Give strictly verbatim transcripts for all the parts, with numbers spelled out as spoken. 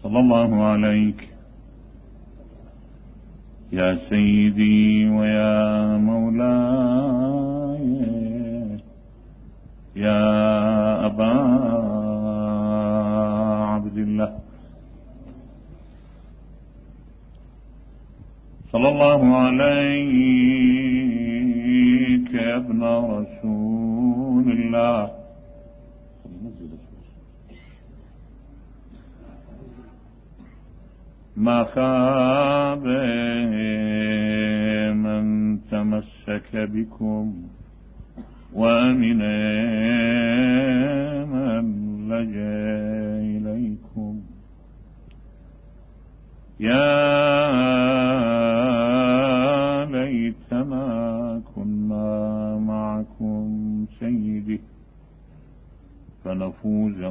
صلى الله عليك يا سيدي ويا مولاي يا أبا عبد الله، صلى الله عليك يا ابن رسول الله. ما خاب من تمسك بكم وأمن من لجأ إليكم. يا ليتنا كنا معكم سيدي فنفوز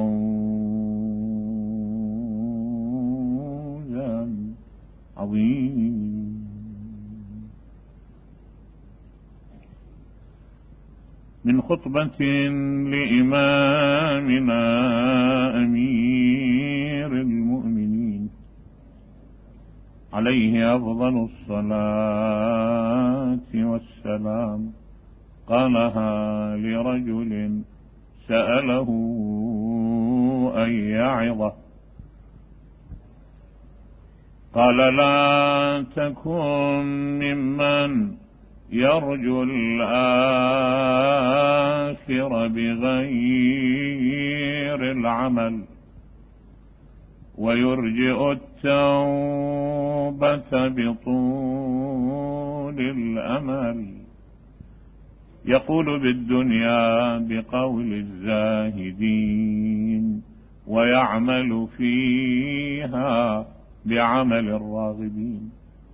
فوزا عظيما. من خطبة لإمامنا أمير المؤمنين عليه أفضل الصلاة والسلام، قالها لرجل سأله أن يعظه، قال: لا تكن ممن يرجو الآخر بغير العمل ويرجئ التوبة بطول الأمل، يقول بالدنيا بقول الزاهدين ويعمل فيها بعمل الراغبين.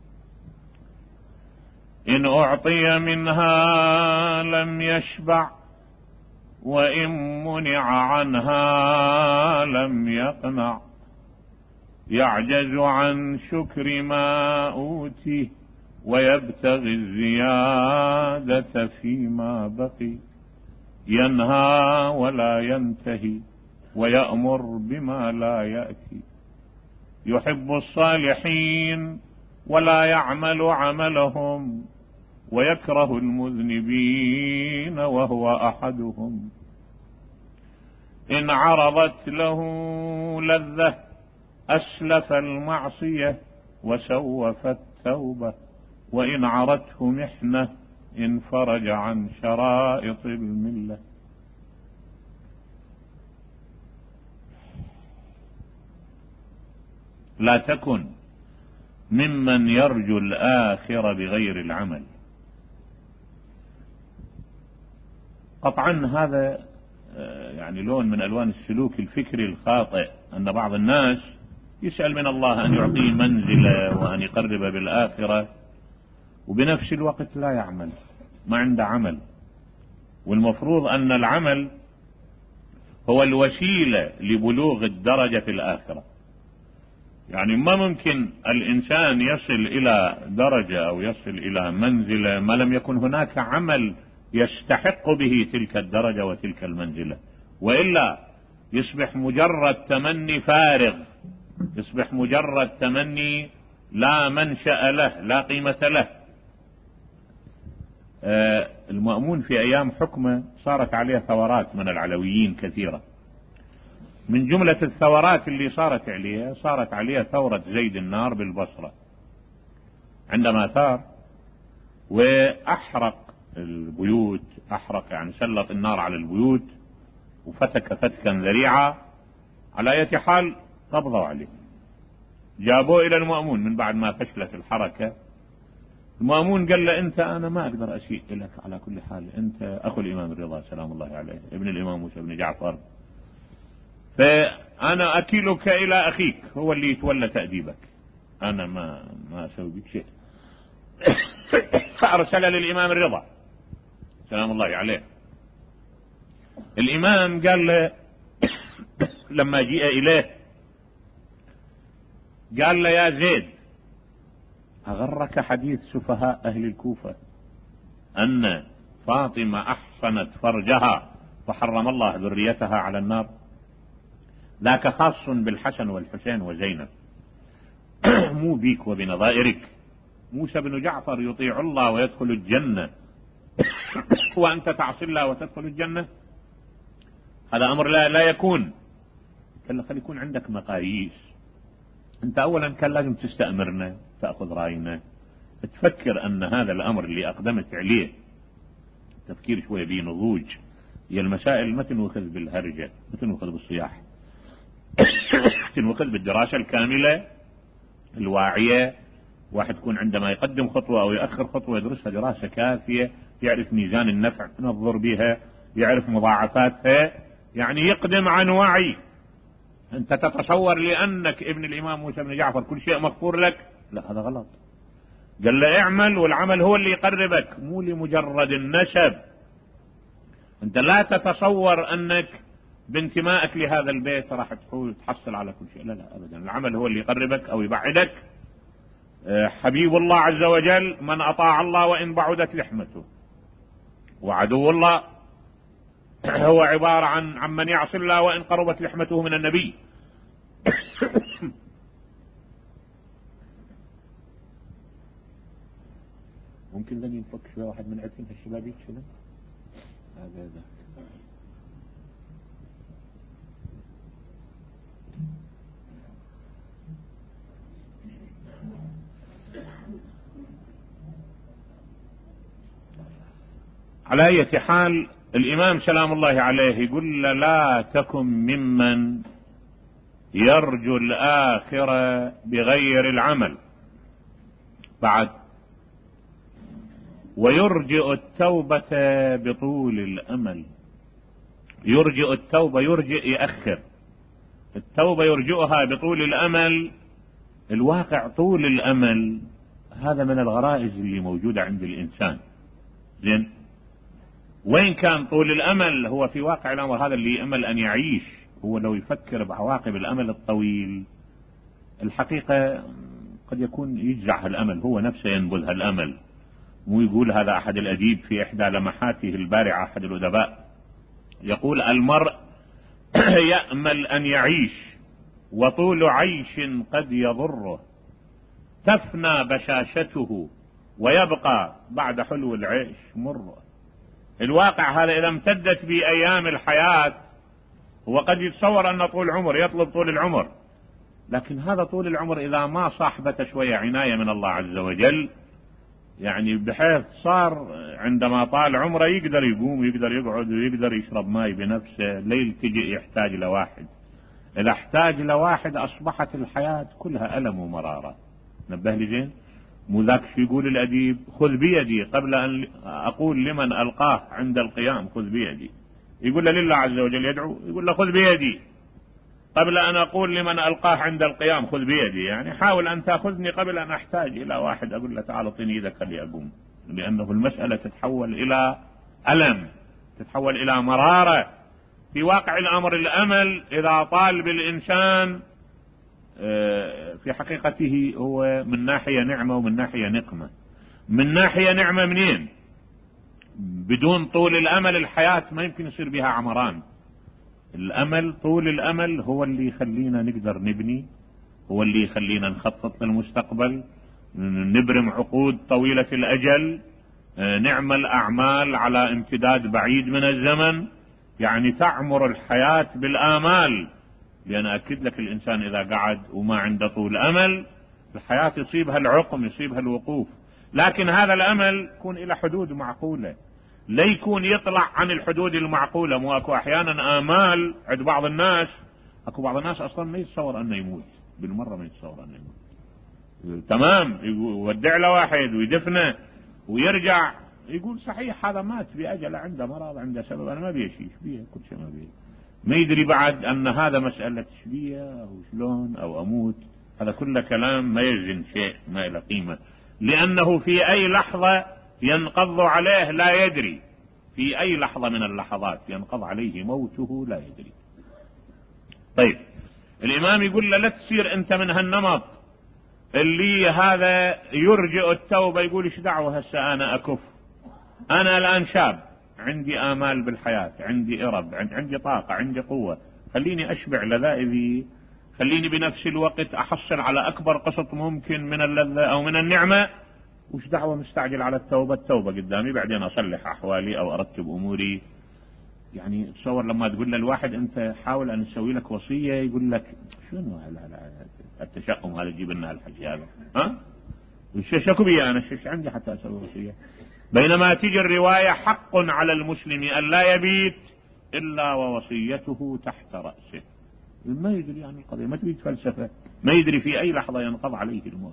إن أعطي منها لم يشبع وإن منع عنها لم يقنع، يعجز عن شكر ما أوتي ويبتغي الزيادة فيما بقي، ينهى ولا ينتهي ويأمر بما لا يأتي، يحب الصالحين ولا يعمل عملهم ويكره المذنبين وهو أحدهم. إن عرضت له لذة أسلف المعصية وسوف التوبة، وإن عرته محنة انفرج عن شرائط الملة. لا تكن ممن يرجو الآخرة بغير العمل. قطعا هذا يعني لون من ألوان السلوك الفكري الخاطئ، أن بعض الناس يسأل من الله أن يعطيه منزلة وأن يقرب بالآخرة وبنفس الوقت لا يعمل، ما عنده عمل. والمفروض أن العمل هو الوسيلة لبلوغ الدرجة في الآخرة. يعني ما ممكن الإنسان يصل إلى درجة أو يصل إلى منزلة ما لم يكن هناك عمل يستحق به تلك الدرجة وتلك المنزلة، وإلا يصبح مجرد تمني فارغ، يصبح مجرد تمني لا منشأ له لا قيمة له. آه المأمون في أيام حكمه صارت عليه ثورات من العلويين كثيرة. من جملة الثورات اللي صارت عليه صارت عليه ثورة زيد النار بالبصرة، عندما ثار وأحرق البيوت، أحرق يعني سلط النار على البيوت وفتك فتكا ذريعا. على أي حال قبضوا عليه، جابوه إلى المأمون من بعد ما فشلت الحركة. المأمون قال له: أنت أنا ما أقدر أسيء لك، على كل حال أنت أخو الإمام الرضا سلام الله عليه، ابن الإمام موسى بن جعفر، فأنا أكلك إلى أخيك هو اللي يتولى تأديبك، أنا ما ما أسوي بك شيء. فأرسل للإمام الرضا سلام الله عليه. الإمام قال له لما جاء إليه قال له: يا زيد، أغرك حديث سفهاء أهل الكوفة أن فاطمة أحصنت فرجها فحرم الله ذريتها على النار؟ ذاك خاص بالحسن والحسين وزينب، مو بيك وبنظائرك. موسى بن جعفر يطيع الله ويدخل الجنة وأنت تعصي الله وتدخل الجنة، هذا أمر لا, لا يكون. كان خلي يكون عندك مقاييس. أنت أولا كان لازم تستأمرنا، تأخذ رأينا، تفكر أن هذا الأمر اللي أقدمت عليه تفكير شوية به نضوج. هي المسائل ما تنوخذ بالهرجة، ما تنوخذ بالصياح، تنوخذ بالدراسة الكاملة الواعية. واحد يكون عندما يقدم خطوة أو يأخر خطوة يدرسها دراسة كافية، يعرف ميزان النفع ينظر بها، يعرف مضاعفاتها، يعني يقدم عن وعي. أنت تتصور لأنك ابن الإمام موسى بن جعفر كل شيء مغفور لك؟ لا، هذا غلط. قال له اعمل والعمل هو اللي يقربك، مو لمجرد النسب. أنت لا تتصور أنك بانتمائك لهذا البيت راح تحصل على كل شيء، لا لا أبدا. العمل هو اللي يقربك أو يبعدك. حبيب الله عز وجل من أطاع الله وإن بعدت لحمته، وعدو الله هو عبارة عن عمن يعصي الله وإن قربت لحمته من النبي. ممكن لن ينفك شوية واحد من عدتين الشبابيك شنو هذا ده. على أي حال الإمام سلام الله عليه يقول لا تكن ممن يرجو الآخرة بغير العمل، بعد ويرجئ التوبة بطول الأمل. يرجئ التوبة، يرجئ يأخر التوبة، يرجئها بطول الأمل. الواقع طول الأمل هذا من الغرائز اللي موجودة عند الإنسان. زين، وين كان طول الأمل؟ هو في واقع الأمر هذا اللي يأمل أن يعيش. هو لو يفكر بعواقب الأمل الطويل، الحقيقة قد يكون يجزع الأمل، هو نفسه ينبذ الأمل. مو يقول هذا أحد الأديب في إحدى لمحاته البارعة، أحد الأدباء يقول المرء يأمل أن يعيش وطول عيش قد يضره، تفنى بشاشته ويبقى بعد حلو العيش مره. الواقع هذا إذا امتدت بأيام الحياة هو قد يتصور أن طول عمر، يطلب طول العمر، لكن هذا طول العمر إذا ما صاحبته شوية عناية من الله عز وجل، يعني بحيث صار عندما طال عمره يقدر يقوم، يقدر يقعد، ويقدر يشرب ماء بنفسه، ليل تجي يحتاج لواحد. إذا احتاج لواحد أصبحت الحياة كلها ألم ومرارة. نبه لي زين، مو ذاك شو يقول الأديب؟ خذ بيدي قبل أن أقول لمن ألقاه عند القيام خذ بيدي. يقول له لله عز وجل يدعو، يقول له خذ بيدي قبل أن أقول لمن ألقاه عند القيام خذ بيدي. يعني حاول أن تأخذني قبل أن أحتاج إلى واحد أقول له تعال اعطني يدك لأقوم، لأنه المسألة تتحول إلى ألم، تتحول إلى مرارة. في واقع الأمر الأمل إذا طال بالإنسان في حقيقته هو من ناحية نعمة ومن ناحية نقمة. من ناحية نعمة منين؟ بدون طول الأمل الحياة ما يمكن يصير بها عمران. الأمل، طول الأمل هو اللي يخلينا نقدر نبني، هو اللي يخلينا نخطط للمستقبل، نبرم عقود طويلة الأجل، نعمل أعمال على امتداد بعيد من الزمن، يعني تعمر الحياة بالآمال. لأن أكد لك الإنسان إذا قعد وما عنده طول أمل الحياة يصيبها العقم، يصيبها الوقوف. لكن هذا الأمل يكون إلى حدود معقولة، لا يكون يطلع عن الحدود المعقولة. مو أكو أحيانا آمال عند بعض الناس، أكو بعض الناس أصلا ما يتصور أنه يموت، بالمرة ما يتصور أنه يموت. تمام، يودع له واحد ويدفنه ويرجع يقول صحيح هذا مات بأجل، عنده مرض، عنده سبب، أنا ما بيشي شبيه كل شيء، ما بيه ما يدري بعد أن هذا مسألة شبيه أو شلون أو أموت. هذا كله كلام ما يزن شيء، ما له قيمة، لأنه في أي لحظة ينقض عليه لا يدري. في أي لحظة من اللحظات ينقض عليه موته لا يدري. طيب الإمام يقول له لا تصير أنت من هالنمط اللي هذا يرجئ التوبة، يقول إيش دعوة هسه أنا أكف، أنا الآن شاب، عندي آمال بالحياة، عندي إرب، عندي طاقة، عندي قوة، خليني أشبع لذائذي، خليني بنفس الوقت أحصل على أكبر قسط ممكن من اللذة أو من النعمة. وش دعوة مستعجل على التوبة؟ التوبة قدامي بعدين أصلح أحوالي أو أرتب أموري. يعني تصور لما تقول للواحد أنت حاول أن نسوي لك وصية، يقول لك شنو التشأم هذا، جيب لنا الحكي هذا، ها شكو بي أنا شش عندي حتى أسوي وصية. بينما تيجي الرواية حق على المسلم أن لا يبيت إلا ووصيته تحت رأسه. ما يدري عن القضية، ما تريد فلسفة، ما يدري في أي لحظة ينقض عليه الموت.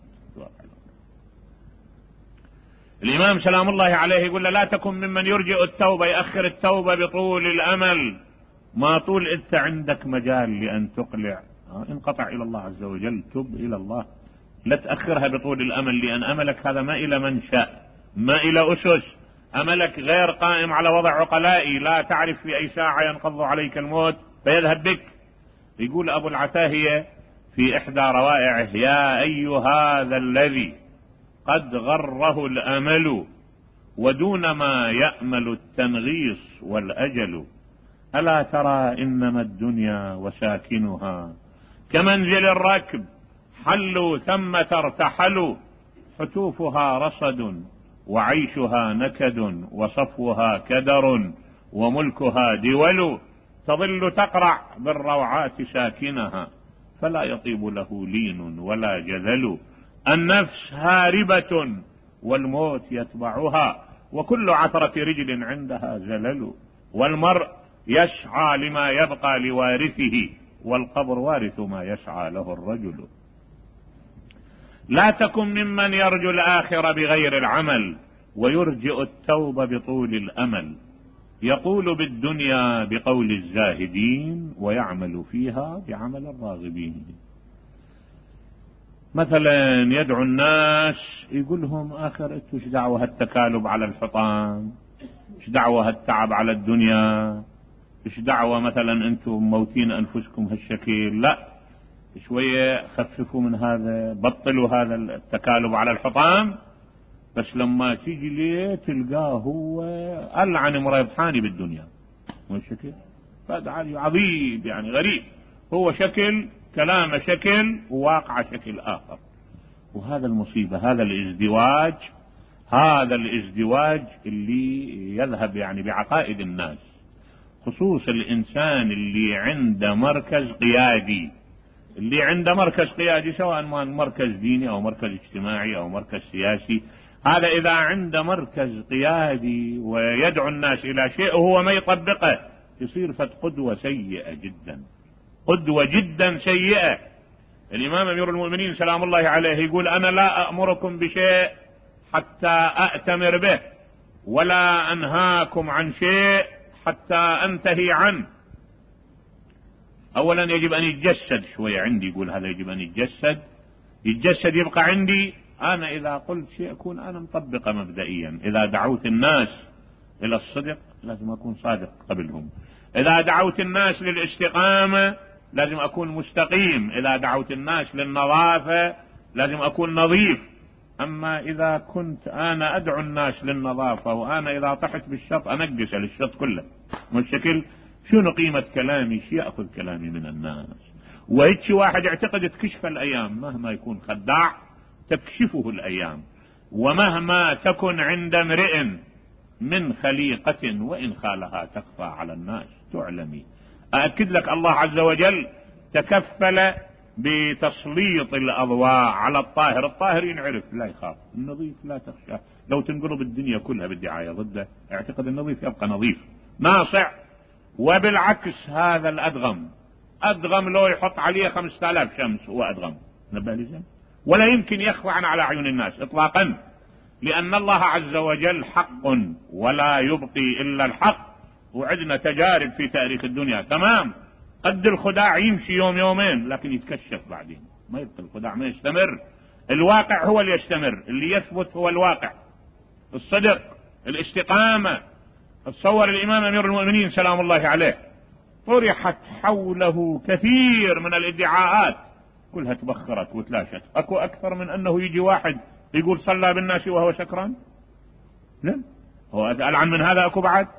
الإمام سلام الله عليه يقول لا تكن ممن يرجئ التوبة، يأخر التوبة بطول الأمل. ما طول أنت عندك مجال لأن تقلع، انقطع إلى الله عز وجل، تب إلى الله، لا تأخرها بطول الأمل، لأن أملك هذا ما إلى منشأ، ما إلى أسس، أملك غير قائم على وضع عقلائي، لا تعرف في أي ساعة ينقض عليك الموت فيذهب بك. يقول أبو العتاهية في إحدى روائعه يا أي هذا الذي قد غره الأمل ودون ما يأمل التنغيص والأجل، ألا ترى إنما الدنيا وساكنها كمنزل الركب حلوا ثم ترتحلوا، حتوفها رصد وعيشها نكد وصفوها كدر وملكها دول، تظل تقرع بالروعات ساكنها فلا يطيب له لين ولا جذل، النفس هاربة والموت يتبعها وكل عثرة رجل عندها زلل، والمرء يسعى لما يبقى لوارثه والقبر وارث ما يسعى له الرجل. لا تكن ممن يرجو الآخرة بغير العمل ويرجئ التوبة بطول الأمل، يقول بالدنيا بقول الزاهدين ويعمل فيها بعمل الراغبين. مثلا يدعو الناس يقولهم آخرت، وش دعوة التكالب على الحطام، وش دعوة التعب على الدنيا، وش دعوة مثلا أنتم موتين أنفسكم هالشكل، لا شوية خففوا من هذا، بطلوا هذا التكالب على الحطام. بس لما تيجي ليه تلقاه هو ألعن مريبحاني بالدنيا، مو شكل هذا عظيم يعني غريب، هو شكل كلام شكل وواقع شكل آخر. وهذا المصيبة، هذا الازدواج، هذا الازدواج اللي يذهب يعني بعقائد الناس، خصوص الإنسان اللي عنده مركز قيادي، اللي عنده مركز قيادي سواء ما مركز ديني أو مركز اجتماعي أو مركز سياسي. هذا إذا عنده مركز قيادي ويدعو الناس إلى شيء وهو ما يطبقه، يصير فت قدوة سيئة جدا، قدوة جدا سيئة. الإمام أمير المؤمنين سلام الله عليه يقول أنا لا أأمركم بشيء حتى أأتمر به، ولا أنهاكم عن شيء حتى أنتهي عنه. أولا يجب أن يتجسد شوية عندي، يقول هذا يجب أن يتجسد، يتجسد يبقى عندي. أنا إذا قلت شيء أكون أنا مطبقة مبدئيا. إذا دعوت الناس إلى الصدق لازم أكون صادق قبلهم، إذا دعوت الناس للاستقامة لازم أكون مستقيم، إذا دعوت الناس للنظافة لازم أكون نظيف. أما إذا كنت أنا أدعو الناس للنظافة وأنا إذا طحت بالشط أنقس للشط كله، مشكل شنو قيمة كلامي؟ شي يأخذ كلامي من الناس. وهيك واحد يعتقد تكشف الأيام، مهما يكون خداع تكشفه الأيام، ومهما تكن عند امرئ من خليقة وإن خالها تخفى على الناس تعلمي. أأكد لك الله عز وجل تكفل بتسليط الأضواء على الطاهر، الطاهر ينعرف لا يخاف، النظيف لا تخشى. لو تنقلب الدنيا كلها بالدعاية ضده اعتقد النظيف يبقى نظيف ناصع. وبالعكس هذا الأدغم، أدغم لو يحط عليه خمسة آلاف شمس هو أدغم، نبه لزم، ولا يمكن يخفى على عيون الناس إطلاقا، لأن الله عز وجل حق ولا يبقي إلا الحق. وعدنا تجارب في تاريخ الدنيا تمام، قد الخداع يمشي يوم يومين لكن يتكشف بعدين، ما يبقى الخداع ما يستمر، الواقع هو اللي يستمر، اللي يثبت هو الواقع، الصدق، الاستقامة. تصور الإمام أمير المؤمنين سلام الله عليه طرحت حوله كثير من الادعاءات كلها تبخرت وتلاشت. أكو أكثر من أنه يجي واحد يقول صلى بالناس وهو سكران؟ لا، هو ألعن من هذا أكو بعد.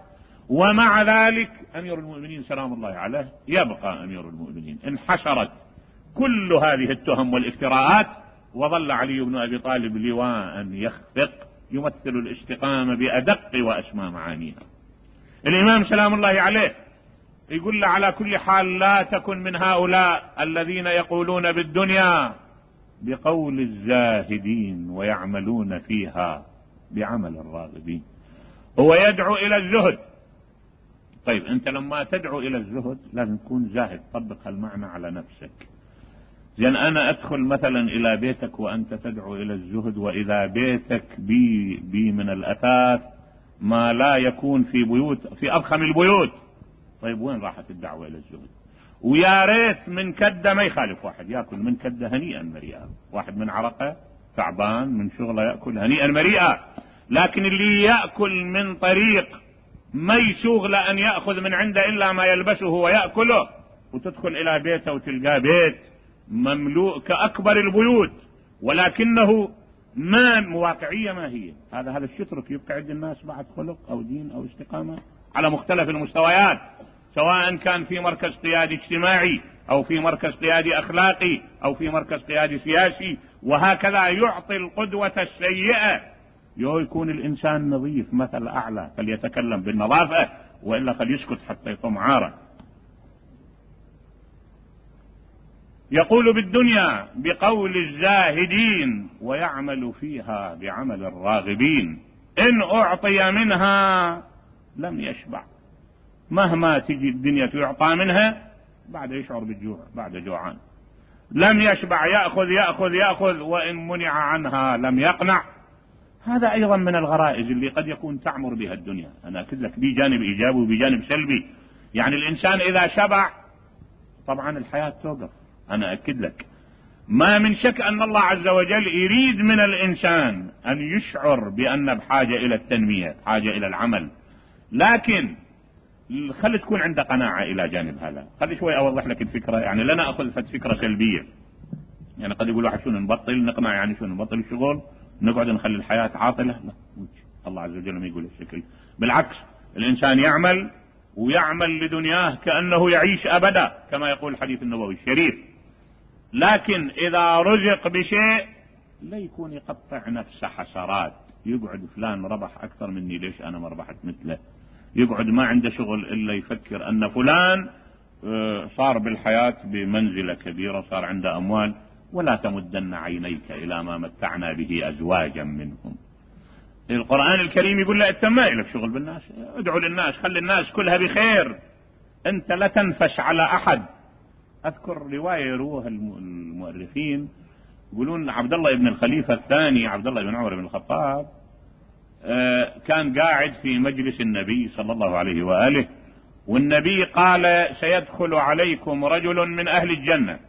ومع ذلك أمير المؤمنين سلام الله عليه يبقى أمير المؤمنين. انحشرت كل هذه التهم والافتراءات، وظل علي بن أبي طالب لواء يخفق يمثل الاستقامة بأدق وأسمى معانيها. الإمام سلام الله عليه يقول له على كل حال لا تكن من هؤلاء الذين يقولون بالدنيا بقول الزاهدين ويعملون فيها بعمل الراغبين. هو يدعو إلى الزهد. طيب أنت لما تدعو إلى الزهد لازم تكون زاهد، طبق هالمعنى على نفسك. لأن أنا أدخل مثلا إلى بيتك وأنت تدعو إلى الزهد، وإذا بيتك بي, بي من الأثاث ما لا يكون في بيوت في أضخم البيوت. طيب وين راحت الدعوة إلى الزهد؟ ويا ريت من كدة ما يخالف واحد يأكل من كدة هنيئا مريئا، واحد من عرقه تعبان من شغله يأكل هنيئا مريئا. لكن اللي يأكل من طريق ما يسوغ لأن يأخذ من عنده إلا ما يلبسه ويأكله، وتدخل إلى بيته وتلقى بيت مملوء كأكبر البيوت ولكنه ما مواقعية ما هي. هذا هذا الشترك يبقى عند الناس بعد خلق أو دين أو استقامة على مختلف المستويات، سواء كان في مركز قيادي اجتماعي أو في مركز قيادي أخلاقي أو في مركز قيادي سياسي، وهكذا يعطي القدوة السيئة. يكون الإنسان نظيف مثل أعلى فليتكلم بالنظافة، وإلا فليسكت حتى يطم عاره. يقول بالدنيا بقول الزاهدين ويعمل فيها بعمل الراغبين. إن أعطي منها لم يشبع، مهما تجي الدنيا يعطى منها بعد يشعر بالجوع، بعد جوعان. لم يشبع، يأخذ يأخذ يأخذ، وإن منع عنها لم يقنع. هذا أيضا من الغرائز اللي قد يكون تعمر بها الدنيا. أنا أكد لك بجانب إيجابي وبجانب سلبي. يعني الإنسان إذا شبع طبعا الحياة توقف. أنا أكد لك ما من شك أن الله عز وجل يريد من الإنسان أن يشعر بأن بحاجة إلى التنمية، حاجة إلى العمل، لكن خلي تكون عنده قناعة إلى جانب هذا. خلي شوي أوضح لك الفكرة. يعني لنا أخذ فكرة سلبية. يعني قد يقول واحد شنو نبطل نقنع، يعني شنو نبطل الشغل نقعد نخلي الحياة عاطلة؟ لا، الله عز وجل ما يقول الشكل. بالعكس، الإنسان يعمل ويعمل لدنياه كأنه يعيش أبدا كما يقول الحديث النبوي الشريف. لكن إذا رزق بشيء لا يكون يقطع نفسه حسرات، يقعد فلان ربح أكثر مني ليش أنا ما ربحت مثله، يقعد ما عنده شغل إلا يفكر أن فلان صار بالحياة بمنزلة كبيرة، صار عنده أموال. ولا تمدن عينيك إلى ما متعنا به أزواجا منهم. القرآن الكريم يقول لا اتما لك شغل بالناس، ادعو للناس، خلي الناس كلها بخير، أنت لا تنفش على أحد. أذكر رواية يروها المؤرخين يقولون عبد الله بن الخليفة الثاني عبد الله بن عمر بن الخطاب كان قاعد في مجلس النبي صلى الله عليه وآله، والنبي قال سيدخل عليكم رجل من أهل الجنة.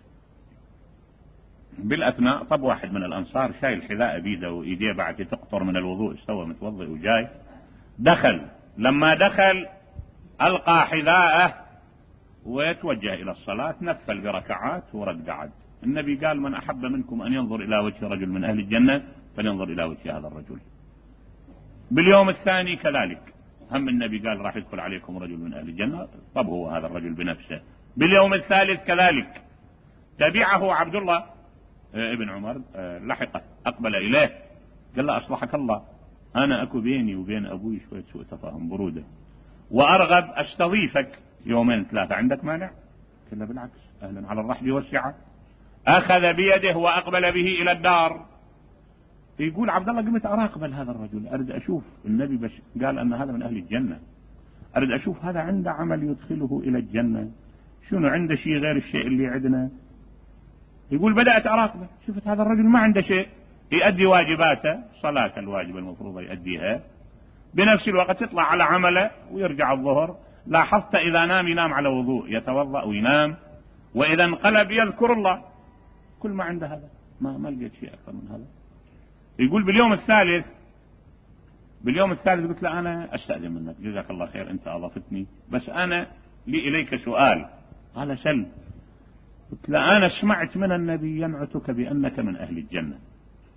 بالأثناء طب واحد من الأنصار شايل حذاء بيده وإيديه بعد تقطر من الوضوء، استوى متوضئ وجاي دخل. لما دخل ألقى حذاءه ويتوجه إلى الصلاة، نفل بركعات ورد قعد. النبي قال من أحب منكم أن ينظر إلى وجه رجل من أهل الجنة فلينظر إلى وجه هذا الرجل. باليوم الثاني كذلك، هم النبي قال راح يدخل عليكم رجل من أهل الجنة، طب هو هذا الرجل بنفسه. باليوم الثالث كذلك، تبعه عبد الله ابن عمر لحقه، أقبل إليه قال له أصلحك الله، أنا أكو بيني وبين أبوي شوية سوء تفاهم برودة، وأرغب أستضيفك يومين ثلاثة، عندك مانع؟ قال له بالعكس، أهلا على الرحب والسعة. أخذ بيده وأقبل به إلى الدار. يقول عبد الله قمت أراقب هذا الرجل، أريد أشوف النبي بش قال أن هذا من أهل الجنة، أريد أشوف هذا عنده عمل يدخله إلى الجنة، شنو عنده شيء غير الشيء اللي عندنا. يقول بدأت أراقبه، شفت هذا الرجل ما عنده شيء، يؤدي واجباته، صلاة الواجب المفروضة يؤديها، بنفس الوقت يطلع على عمله ويرجع الظهر. لاحظت إذا نام ينام على وضوء، يتوضأ وينام، وإذا انقلب يذكر الله. كل ما عنده هذا، ما ما لقيت شيء أكثر من هذا. يقول باليوم الثالث باليوم الثالث قلت له أنا أستأذن منك، جزاك الله خير أنت أضفتني، بس أنا لي إليك سؤال. قال سل. قلت له أنا سمعت من النبي ينعتك بأنك من أهل الجنة،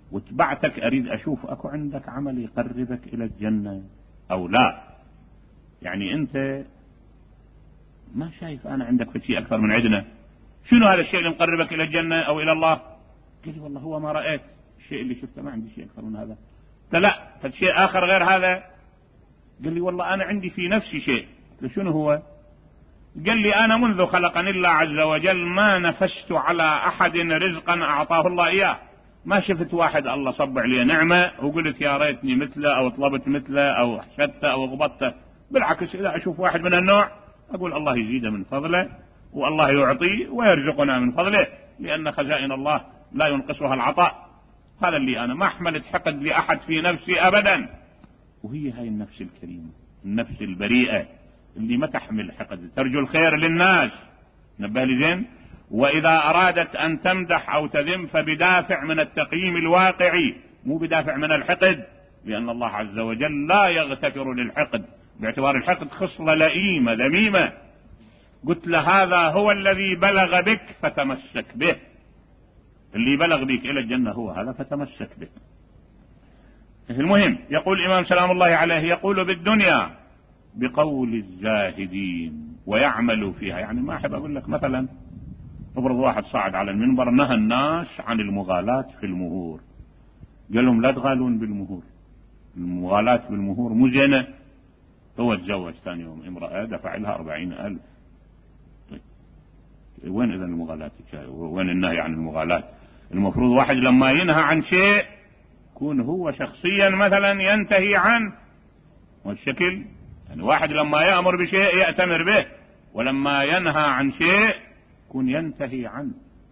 واتبعتك أريد أشوف أكو عندك عمل يقربك إلى الجنة أو لا. يعني أنت ما شايف أنا عندك في شيء أكثر من عندنا؟ شنو هذا الشيء اللي مقربك إلى الجنة أو إلى الله؟ قال لي والله هو ما رأيت الشيء اللي شفته، ما عندي شيء أكثر من هذا. لا فالشيء آخر غير هذا؟ قال لي والله أنا عندي في نفسي شيء. شنو هو؟ قال لي أنا منذ خلقني الله عز وجل ما نفست على أحد رزقا أعطاه الله إياه، ما شفت واحد الله صب عليه نعمة وقلت يا ريتني مثله أو طلبت مثله أو حشدته أو غبطته. بالعكس إذا أشوف واحد من النوع أقول الله يزيده من فضله، والله يعطي ويرزقنا من فضله، لأن خزائن الله لا ينقصها العطاء. هذا اللي أنا ما حملت حقد لأحد في نفسي أبدا. وهي هاي النفس الكريمة، النفس البريئة اللي ما تحمل حقد، ترجو الخير للناس. نبه لي زين. وإذا أرادت أن تمدح أو تذم فبدافع من التقييم الواقعي، مو بدافع من الحقد، لأن الله عز وجل لا يغتفر للحقد، باعتبار الحقد خصلة لئيمة ذميمة. قلت له هذا هو الذي بلغ بك فتمسك به، اللي بلغ بك إلى الجنة هو هذا فتمسك به. المهم يقول الإمام سلام الله عليه، يقول بالدنيا بقول الزاهدين ويعمل فيها. يعني ما أحب أقول لك مثلا افرض واحد صعد على المنبر نهى الناس عن المغالاة في المهور، قال لهم لا تغالون بالمهور، المغالاة بالمهور مو زينة. هو تزوج ثاني يوم امرأة دفع لها أربعين ألف. طيب وين إذا المغالاة؟ وين النهي عن المغالاة؟ المفروض واحد لما ينهى عن شيء يكون هو شخصيا مثلا ينتهي عنه، والشكل يعني واحد لما يأمر بشيء يأتمر به، ولما ينهى عن شيء يكون ينتهي عنه.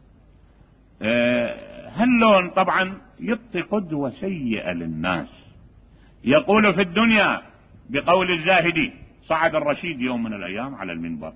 أه هاللون طبعا يعطي قدوة سيئة للناس. يقول في الدنيا بقول الزاهدي. صعد الرشيد يوم من الأيام على المنبر،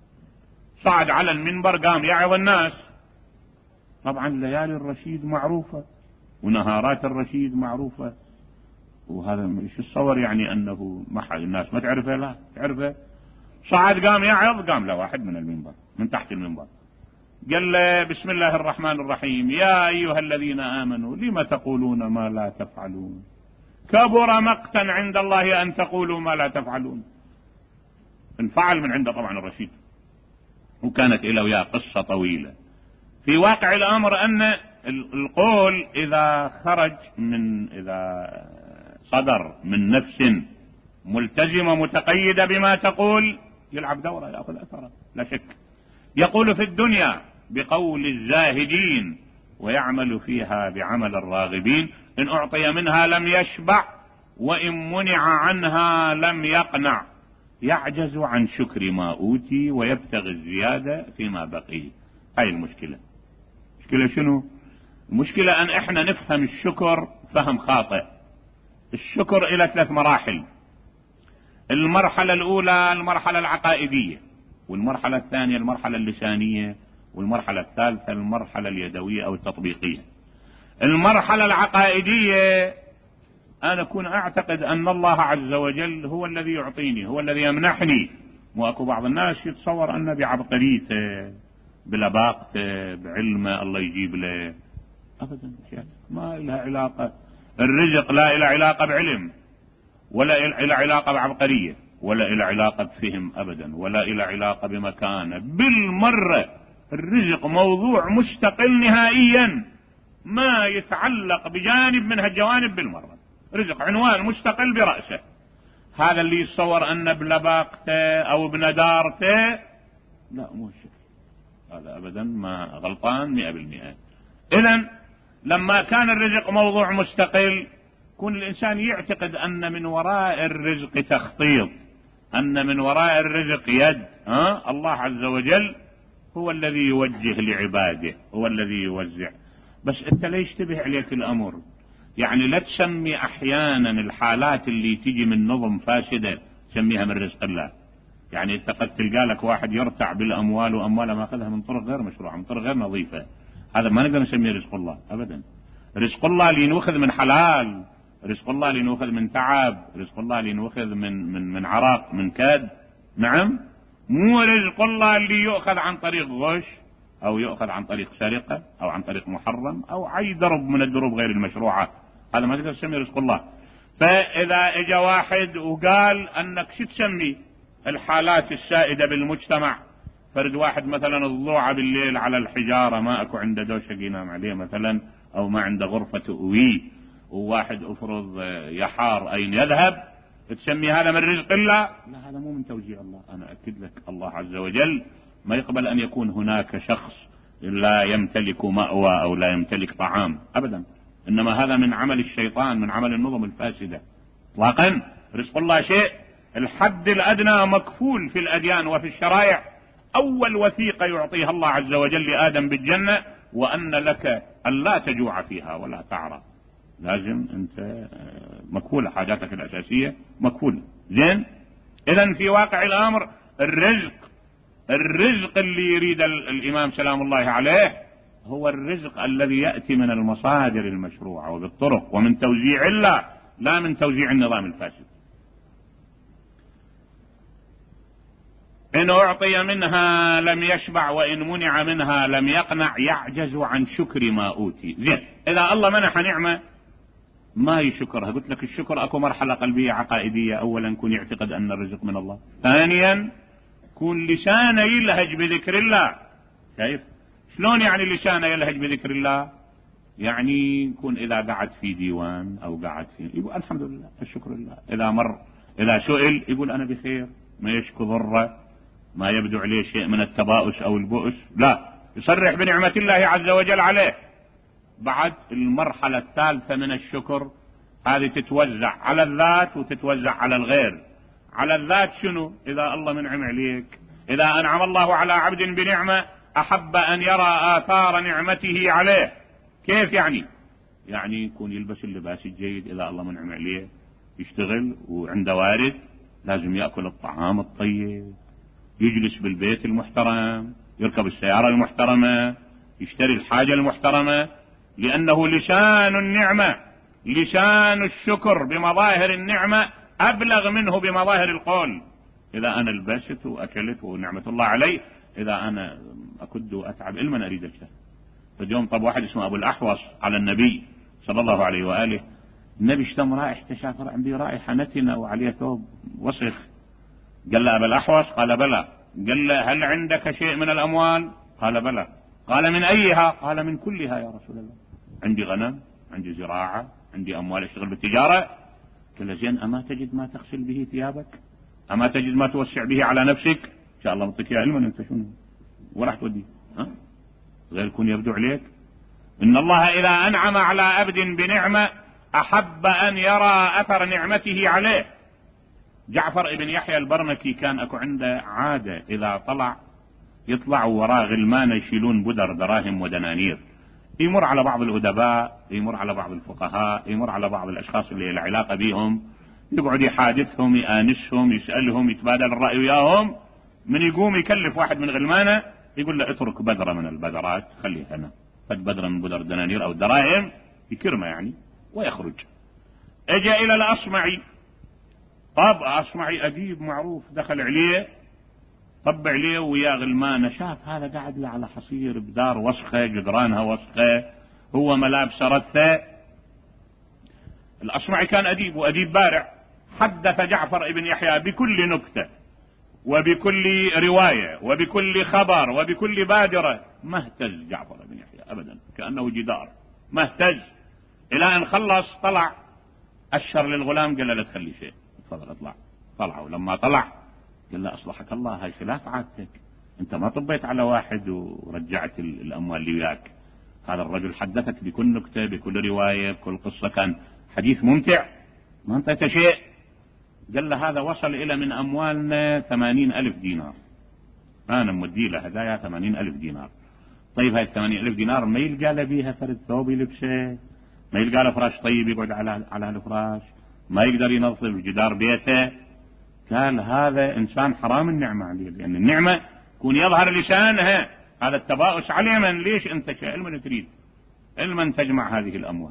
صعد على المنبر قام يعظ الناس. طبعا ليالي الرشيد معروفة ونهارات الرشيد معروفة، وهذا مش الصور يعني أنه ما الناس ما تعرفه، لا تعرفه. صعد قام يعظ، قام له واحد من المنبر من تحت المنبر قال له بسم الله الرحمن الرحيم يا أيها الذين آمنوا لما تقولون ما لا تفعلون، كبر مقتا عند الله أن تقولوا ما لا تفعلون. انفعل من عنده طبعا الرشيد، وكانت إلى وياه قصة طويلة. في واقع الأمر أن القول إذا خرج من إذا صدر من نفس ملتزمة متقيدة بما تقول يلعب دورة يأخذ أثره لا شك. يقول في الدنيا بقول الزاهدين ويعمل فيها بعمل الراغبين، إن أعطي منها لم يشبع وإن منع عنها لم يقنع، يعجز عن شكر ما أوتي ويبتغي الزيادة فيما بقي. هاي المشكلة. المشكلة شنو؟ المشكلة أن إحنا نفهم الشكر فهم خاطئ. الشكر إلى ثلاث مراحل. المرحلة الأولى المرحلة العقائدية، والمرحلة الثانية المرحلة اللسانية، والمرحلة الثالثة المرحلة اليدوية أو التطبيقية. المرحلة العقائدية أنا أكون أعتقد أن الله عز وجل هو الذي يعطيني، هو الذي يمنحني. وأكو بعض الناس يتصور أن بعبقريته بلباقته بعلمه الله يجيب له. أبدا ما لها علاقة. الرزق لا له علاقة بعلم، ولا له علاقة بعبقرية، ولا له علاقة بفهم أبدا، ولا له علاقة بمكانه بالمرة. الرزق موضوع مستقل نهائيا، ما يتعلق بجانب من هالجوانب بالمرة. رزق عنوان مستقل برأسه. هذا اللي يتصور أن بلباقته أو بندارته، لا مو الشكل هذا أبدا، ما غلطان مئة بالمئة. إذن لما كان الرزق موضوع مستقل كون الإنسان يعتقد أن من وراء الرزق تخطيط، أن من وراء الرزق يد. ها؟ الله عز وجل هو الذي يوجه لعباده، هو الذي يوزع. بس أنت ليش تبه عليك الأمر؟ يعني لا تسمي أحيانا الحالات اللي تيجي من نظم فاسدة تسميها من رزق الله. يعني أنت قد تلقى لك واحد يرتع بالأموال وأمواله ما أخذها من طرق غير مشروعة، من طرق غير نظيفة، هذا ما نقدر نسميه رزق الله أبدا. رزق الله اللي نأخذ من حلال، رزق الله اللي نأخذ من تعب، رزق الله اللي نأخذ من من من عرق من كاد. نعم، مو رزق الله اللي يؤخذ عن طريق غش أو يؤخذ عن طريق سرقة أو عن طريق محرم أو أي درب من الدروب غير المشروعة. هذا ما تقدر تسميه رزق الله. فإذا اجى واحد وقال أنك شو تسمي الحالات السائدة بالمجتمع، فرد واحد مثلا الضوعة بالليل على الحجارة، ما أكو عنده دوشة ينام عليه مثلا، أو ما عنده غرفة تؤويه، وواحد أفرض يحار أين يذهب، تسمي هذا من رزق الله؟ لا، هذا مو من توزيع الله. أنا أكد لك الله عز وجل ما يقبل أن يكون هناك شخص لا يمتلك مأوى أو لا يمتلك طعام أبدا، إنما هذا من عمل الشيطان، من عمل النظم الفاسدة اطلاقا. رزق الله شيء، الحد الأدنى مكفول في الأديان وفي الشرائع. أول وثيقة يعطيها الله عز وجل لآدم بالجنة: وأن لك ألا تجوع فيها ولا تعرى. لازم أنت مكفول حاجاتك الأساسية مكفول. زين، إذن في واقع الأمر الرزق الرزق اللي يريد الإمام سلام الله عليه هو الرزق الذي يأتي من المصادر المشروعة وبالطرق ومن توزيع الله، لا من توزيع النظام الفاسد. إن أعطي منها لم يشبع، وإن منع منها لم يقنع، يعجز عن شكر ما أوتي. زين، إذا الله منح نعمة ما يشكرها. قلت لك الشكر أكو مرحلة قلبية عقائدية. أولا كن يعتقد أن الرزق من الله، ثانيا كن لسانه يلهج بذكر الله. شايف شلون يعني لسانه يلهج بذكر الله؟ يعني يكون إذا قعد في ديوان أو قعد في يقول الحمد لله الشكر لله. إذا مر إذا سئل يقول أنا بخير، ما يشكو ضره، ما يبدو عليه شيء من التباؤس أو البؤس، لا، يصرح بنعمة الله عز وجل عليه. بعد المرحلة الثالثة من الشكر هذه تتوزع على الذات وتتوزع على الغير. على الذات شنو؟ إذا الله منعم عليك، إذا أنعم الله على عبد بنعمة أحب أن يرى آثار نعمته عليه. كيف يعني؟ يعني يكون يلبس اللباس الجيد إذا الله منعم عليه، يشتغل وعنده وارد، لازم يأكل الطعام الطيب، يجلس بالبيت المحترم، يركب السيارة المحترمة، يشتري الحاجة المحترمة، لأنه لسان النعمة، لسان الشكر بمظاهر النعمة أبلغ منه بمظاهر القول. إذا أنا لبست وأكلت ونعمة الله علي، إذا أنا أكد وأتعب علما أريد الجهل. فاليوم طب واحد اسمه أبو الأحوص على النبي صلى الله عليه وآله، النبي اشتم رائحة، شاف عندي رائحة نتنة وعليه ثوب وسخ، قال له أبا الأحوص؟ قال بلى. قال له هل عندك شيء من الأموال؟ قال بلى. قال من أيها؟ قال من كلها يا رسول الله، عندي غنم، عندي زراعة، عندي أموال أشتغل بالتجارة. قال له زين، أما تجد ما تغسل به ثيابك؟ أما تجد ما توسع به على نفسك؟ إن شاء الله مطيك يا علما، أنت شنو وراح تودي؟ ها؟ غير يكون يبدو عليك. إن الله إذا أنعم على عبد بنعمة أحب أن يرى أثر نعمته عليه. جعفر ابن يحيى البرمكي كان أكو عنده عادة، إذا طلع يطلع وراه غلمان يشيلون بدر دراهم ودنانير، يمر على بعض الأدباء، يمر على بعض الفقهاء، يمر على بعض الأشخاص اللي له علاقة بهم، يقعد يحادثهم، يآنسهم، يسألهم، يتبادل الرأي وياهم. من يقوم يكلف واحد من غلمانه يقول له اترك بدرة من البدرات خليها هنا، فد بدرة من بدر الدنانير أو الدراهم يكرمه يعني، ويخرج. اجى إلى الأصمعي، طب أصمعي أديب معروف، دخل عليه، طب عليه ويا غلمانه، شاف هذا قاعد له على حصير بدار وسخة، جدرانها وسخة، هو ملابس رثة. الأصمعي كان أديب وأديب بارع، حدث جعفر ابن يحيى بكل نكتة وبكل رواية وبكل خبر وبكل بادرة. ما اهتز جعفر ابن يحيى أبدا، كأنه جدار، ما اهتز. إلى أن خلص طلع، أشر للغلام قال له لا تخلي شيء، تفضل اطلع. طلعوا، لما طلع قال له أصلحك الله، هاي خلاف عادتك، أنت ما طبيت على واحد ورجعت الأموال اللي وياك. هذا الرجل حدثك بكل نكتة بكل رواية بكل قصة، كان حديث ممتع، ما انطيت شيء. قال له هذا وصل إلى من أموالنا ثمانين ألف دينار، أنا مودي له هدايا ثمانين ألف دينار. طيب هاي ثمانين ألف دينار ما يلقى له بيها فرد ثوب يلبسه، ما يلقى له فراش طيب يقعد على على الفراش، ما يقدر ينظف جدار بيته. قال هذا إنسان حرام النعمة عليه، لأن النعمة يكون يظهر لسانها، هذا التباؤس عليه. من ليش أنت علما تريد علما تجمع هذه الأموال؟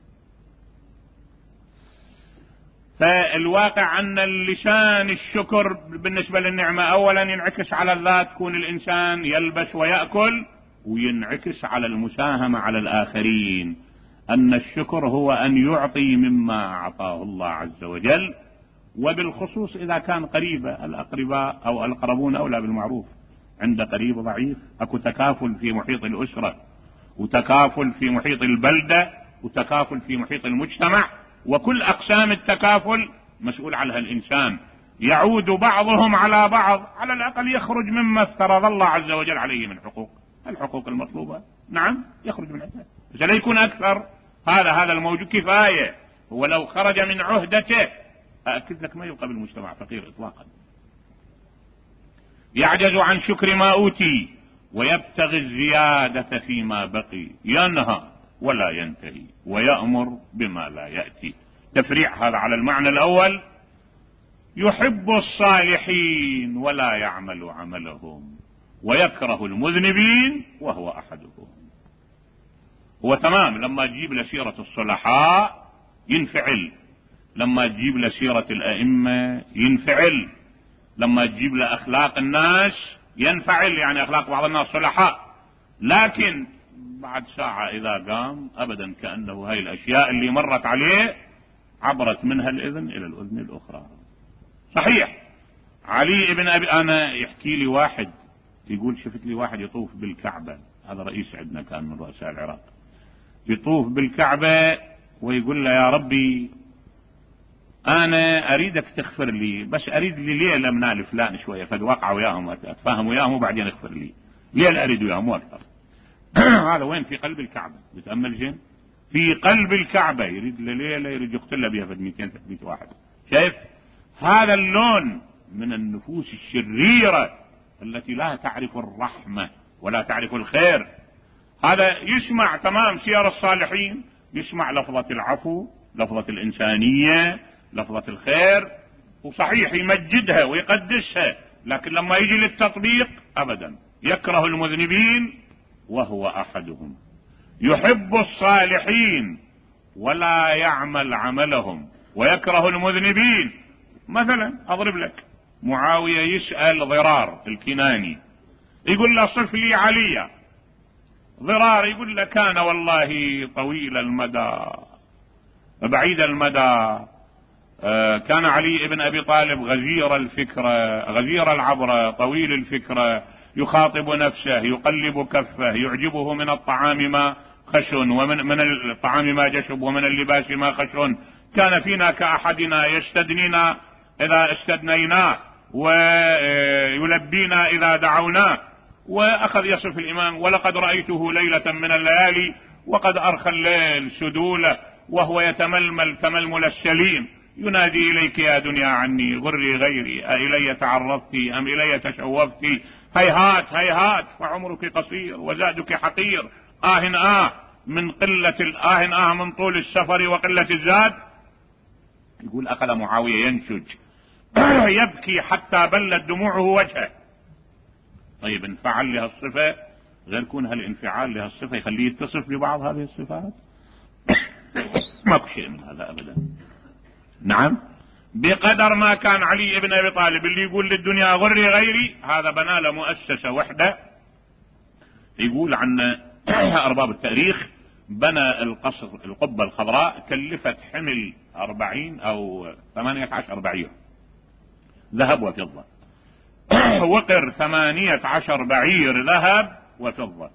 فالواقع أن اللسان الشكر بالنسبة للنعمة أولا ينعكس على الذات، كون الإنسان يلبس ويأكل، وينعكس على المساهمة على الآخرين. أن الشكر هو أن يعطي مما أعطاه الله عز وجل، وبالخصوص إذا كان قريبة، الأقرباء أو الأقربون أولى بالمعروف. عند قريب ضعيف أكو تكافل في محيط الأسرة، وتكافل في محيط البلدة، وتكافل في محيط المجتمع، وكل أقسام التكافل مسؤول عنها الإنسان. يعود بعضهم على بعض، على الأقل يخرج مما افترض الله عز وجل عليه من حقوق، الحقوق المطلوبة نعم يخرج من عهده، بس لا يكون أكثر. هذا هذا الموجود كفاية. ولو خرج من عهدته أأكد لك ما يبقى بالمجتمع فقير إطلاقا. يعجز عن شكر ما أوتي ويبتغي الزيادة فيما بقي، ينهى ولا ينتهي ويأمر بما لا يأتي. تفريع هذا على المعنى الأول. يحب الصالحين ولا يعمل عملهم ويكره المذنبين وهو أحدهم. هو تمام لما تجيب لسيرة الصلحاء ينفعل، لما تجيب لسيرة الأئمة ينفعل، لما تجيب لأخلاق الناس ينفعل، يعني أخلاق بعض الناس صلحاء. لكن بعد ساعة إذا قام أبدا كأنه هاي الأشياء اللي مرت عليه عبرت منها الإذن إلى الأذن الأخرى. صحيح علي ابن أبي، أنا يحكي لي واحد يقول شفت لي واحد يطوف بالكعبة، هذا رئيس عندنا كان من رؤساء العراق، يطوف بالكعبة ويقول له يا ربي أنا أريدك تغفر لي، بس أريد لي ليلة من آل فلان شوية، فد وقع وياهم أتفاهم وياهم وبعدين اغفر لي ليلة أريد وياهم وأكثر. هذا وين؟ في قلب الكعبة. بتأمل جن في قلب الكعبة، يريد ليلة يريد يقتل بها فد مئتين ثلاثمئة واحد. شايف هذا اللون من النفوس الشريرة التي لا تعرف الرحمة ولا تعرف الخير. هذا يسمع تمام سير الصالحين، يسمع لفظة العفو، لفظة الإنسانية، لفظة الخير، وصحيح يمجدها ويقدسها، لكن لما يجي للتطبيق أبدا. يكره المذنبين وهو أحدهم، يحب الصالحين ولا يعمل عملهم ويكره المذنبين. مثلا أضرب لك، معاوية يسأل ضرار الكناني يقول له صف لي عليا. ضرار يقول له كان والله طويل المدى بعيد المدى، كان علي بن أبي طالب غزير الفكرة غزير العبرة طويل الفكرة، يخاطب نفسه يقلب كفه، يعجبه من الطعام ما خشن ومن من الطعام ما جشب ومن اللباس ما خشن، كان فينا كأحدنا يستدنينا إذا استدنيناه ويلبينا إذا دعوناه. وأخذ يصف الإمام ولقد رأيته ليلة من الليالي وقد أرخى الليل سدوله وهو يتململ تململ السليم، ينادي إليك يا دنيا عني غري غيري، أإلي تعرضت أم إلي تشوفت، هيهات هيهات فعمرك قصير وزادك حقير، آه آه من قلة الآه آه من طول السفر وقلة الزاد. يقول أخذ معاوية ينشج يبكي حتى بلت دموعه وجهه. طيب انفعل لها الصفة غير كونها الانفعال لها الصفة يخليه يتصف ببعض هذه الصفات؟ ماكو شيء من هذا أبدا. نعم بقدر ما كان علي بن أبي طالب اللي يقول للدنيا غري غيري، هذا بنى له مؤسسة وحدة. يقول عن أرباب التاريخ بنى القصر القبة الخضراء كلفت حمل أربعين أو ثمانية عشر بعير ذهب وفضة، وقر ثمانية عشر بعير ذهب وفضة،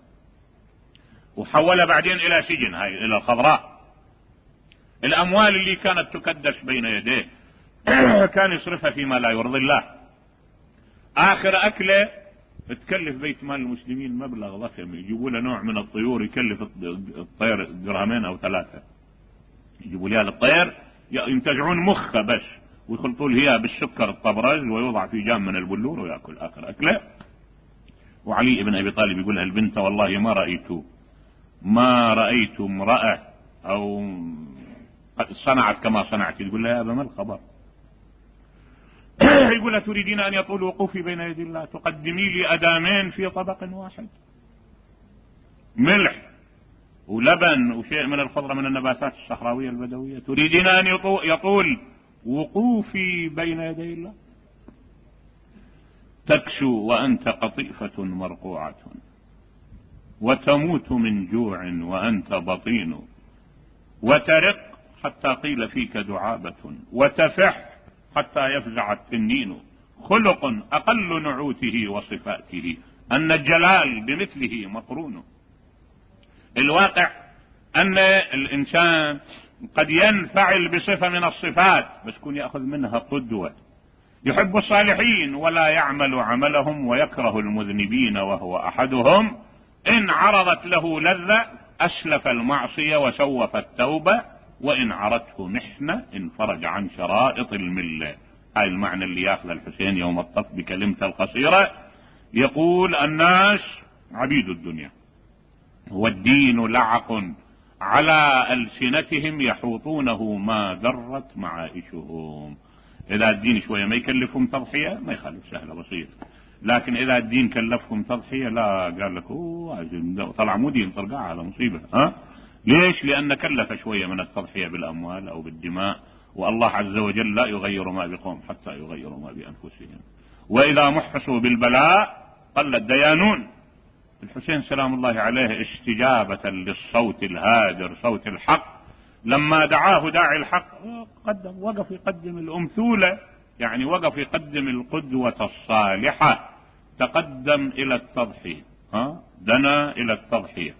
وحول بعدين إلى سجن هاي إلى الخضراء. الأموال اللي كانت تكدس بين يديه كان يصرفها فيما لا يرضي الله. آخر أكله تكلف بيت مال المسلمين مبلغ ضخم، يجيبوا له نوع من الطيور يكلف الطير درهمين أو ثلاثة، يجيبوا لها الطير ينتجعون مخه بس ويخلطوا له بالسكر الطبرز ويوضع في جام من البلور ويأكل آخر أكله. وعلي بن أبي طالب يقول البنت والله ما رأيت ما رأيت امرأة أو صنعت كما صنعت. يقول لها يا أبا ما الخبر؟ يقول لها تريدين أن يطول وقوفي بين يدي الله تقدمي لي أدامين في طبق واحد، ملح ولبن وشيء من الخضرة من النباتات الصحراوية البدوية، تريدين أن يطول وقوفي بين يدي الله؟ تكسو وأنت قطيفة مرقوعة وتموت من جوع وأنت بطين وترق حتى قيل فيك دعابة، وتفح حتى يفزع التنين. خلق أقل نعوته وصفاته، أن الجلال بمثله مقرون. الواقع أن الإنسان قد ينفعل بصفة من الصفات بس يكون يأخذ منها قدوة، يحب الصالحين ولا يعمل عملهم، ويكره المذنبين وهو أحدهم. إن عرضت له لذة أسلف المعصية وسوف التوبة، وإن عرضته محنة انفرج عن شرائط الملة. هاي المعنى اللي ياخذ الحسين يوم الطف بكلمته القصيرة. يقول الناس عبيد الدنيا، والدين لعق على ألسنتهم يحوطونه ما درت معائشهم. إذا الدين شوية ما يكلفهم تضحية ما يخالف، سهلة بسيطة. لكن إذا الدين كلفهم تضحية لا، قال لك اوه طلع مو دين، طرقع على مصيبة. ها ليش؟ لأن كلف شوية من التضحية بالأموال أو بالدماء، والله عز وجل لا يغير ما بقوم حتى يغيروا ما بأنفسهم. وإذا محصوا بالبلاء قل الديانون. الحسين سلام الله عليه استجابة للصوت الهادر صوت الحق، لما دعاه داعي الحق قدم، وقف يقدم الأمثولة، يعني وقف يقدم القدوة الصالحة، تقدم إلى التضحية، ها دنا إلى التضحية.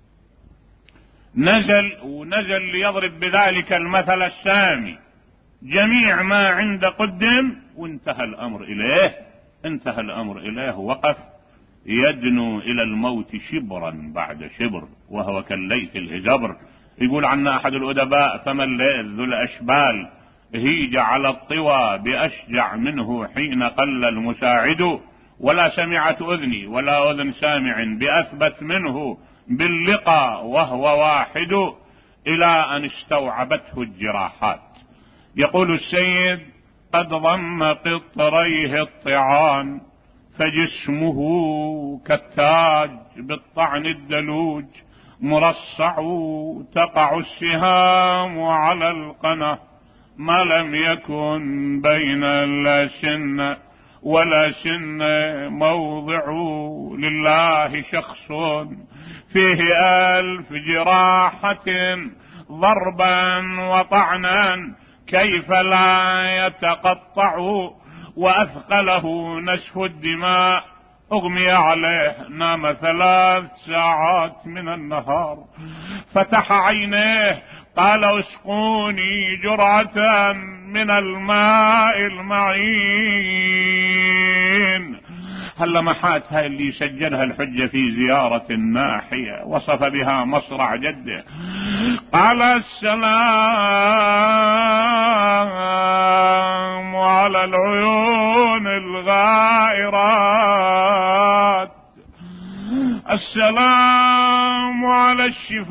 نزل ونزل ليضرب بذلك المثل السامي. جميع ما عند قدم وانتهى الأمر إليه، انتهى الأمر إليه، وقف يدنو إلى الموت شبرا بعد شبر، وهو كالليث الهجبر. يقول عنا أحد الأدباء: فما الليث ذو الأشبال هيج على الطوى بأشجع منه حين قل المساعد، ولا سمعت أذني ولا أذن سامع بأثبت منه باللقى وهو واحد، إلى أن استوعبته الجراحات. يقول السيد: قد ضم قطريه الطعان فجسمه كالتاج بالطعن الدلوج، مرصع تقع السهام على القنا، ما لم يكن بين اللسن ولا سن موضع. لله شخص فيه ألف جراحة ضربا وطعنا، كيف لا يتقطع، وأثقله نسف الدماء، أغمي عليه نام ثلاث ساعات من النهار، فتح عينيه قال: اسقوني جرعة من الماء المعين. هاللمحات هاي اللي سجلها الحجة في زيارة الناحية وصف بها مصرع جده. قال: السلام على العيون الغائرات، السلام على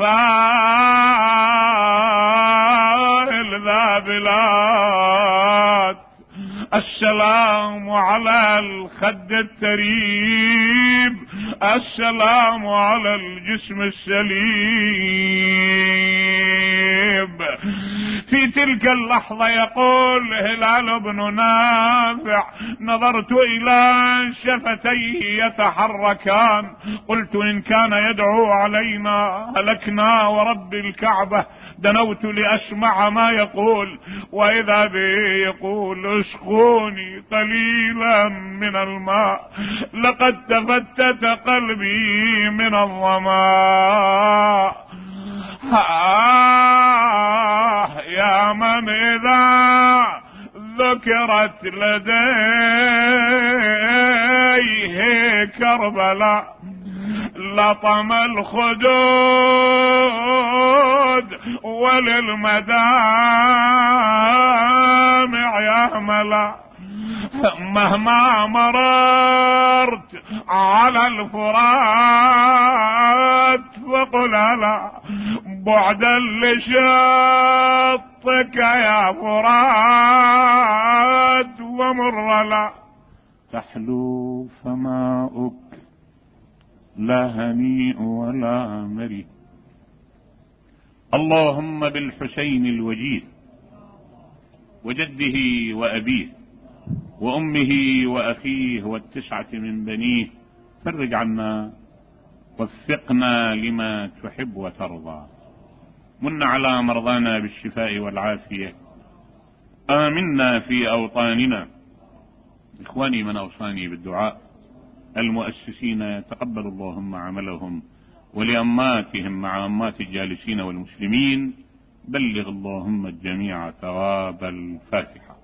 الشفاء الذابلات، السلام على الخد التريب، السلام على الجسم السليب. في تلك اللحظة يقول هلال بن نافع: نظرت إلى شفتيه يتحركان، قلت إن كان يدعو علينا هلكنا ورب الكعبة. دنوت لأسمع ما يقول، وإذا به يقول: اسقوني قليلا من الماء، لقد تفتت قلبي من الظماء. آه يا من إذا ذكرت لديه كربلاء لطم الخدود وللمدامع يهملا. مهما مررت على الفرات فقل هلا، بعدا لشطك يا فرات ومر لا. تحلو فماؤك لا هنيء ولا مري. اللهم بالحسين الوجيه وجده وأبيه وأمه وأخيه والتسعة من بنيه، فرج عنا، وفقنا لما تحب وترضى. من على مرضانا بالشفاء والعافية، آمنا في أوطاننا. إخواني من أوصاني بالدعاء المؤسسين تقبل اللهم عملهم، ولأماتهم مع أمات الجالسين والمسلمين بلغ اللهم الجميع ثواب الفاتحة.